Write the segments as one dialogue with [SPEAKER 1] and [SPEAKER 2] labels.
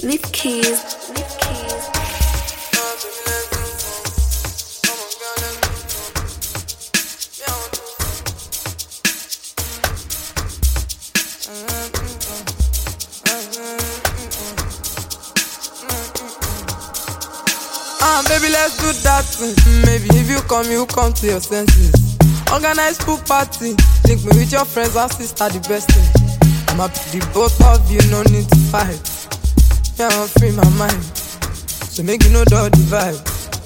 [SPEAKER 1] Leaf keys.
[SPEAKER 2] Baby, let's do that thing. Maybe if you come to your senses. Organize pool party. Link me with your friends and sister, the best thing. I'm happy the both of you, no need to fight. Yeah, I'm free my mind. So make you know the vibe.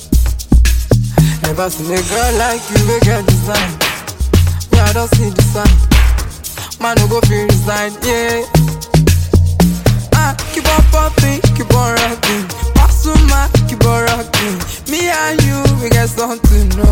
[SPEAKER 2] Never seen a girl like you, we get design. Yeah, I don't see the sign. Man, no go feel resign, yeah. Keep on popping, keep on rocking. Pasuma, keep on rocking. Me and you, we get something, no.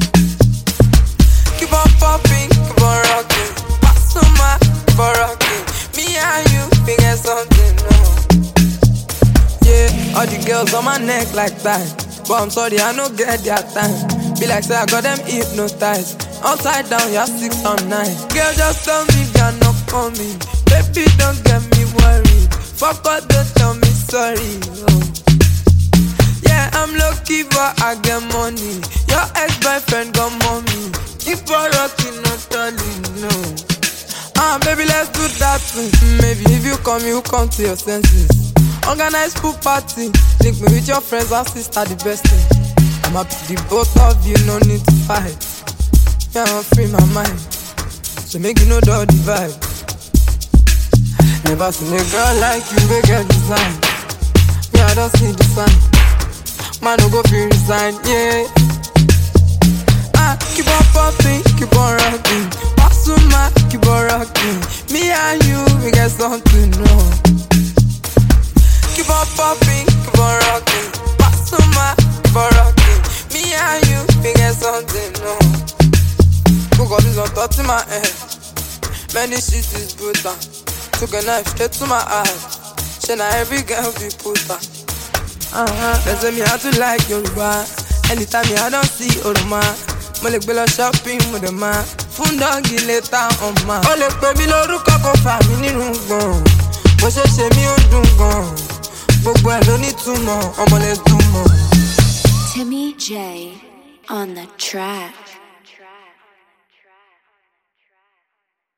[SPEAKER 2] Keep on popping, keep on rocking. Pasuma, keep on rocking. Me and you, we get something, no. Yeah, all the girls on my neck like that. But I'm sorry, I don't get their time. Be like, say I got them hypnotized. Upside down, you're 6 or 9. Girl, just tell me you're not coming. Baby, don't get me worried. Fuck up, don't tell me sorry. Oh. Yeah, I'm lucky, but I get money. Your ex-boyfriend got mommy. If you're rocking, not telling, no. Baby, let's do that thing. Maybe if you come to your senses. Organize pool party. Link me with your friends and sister, the best thing. I'm happy the both of you, no need to fight. Yeah, I'm free my mind. So make you know the vibe. Never seen a girl like you, we get design. Yeah, I don't see the sign. Man, no go feel resign, yeah. Keep on popping, keep on rocking. Pasuma, keep on rocking. Me and you, we get something, no. Keep on popping, keep on rocking. Pasuma, keep on rocking. Me and you, we get something, no. Who got this on top of my head? Many shit is brutal. Took a knife straight to my eye. Say now every girl be puta. They say me how to like Yoruba. Anytime me I don't see Oroma. Molek belo shopping with the man. Fundogi later on ma. Olek baby lórúkọ kò fà mí nínú gbọ̀n. Bó ṣe ṣe mí ó dùn gan. Gbogbo ẹ̀ ló ní túmọ̀, ọmọ lè dùn mọ́.
[SPEAKER 1] Timmy J on the track.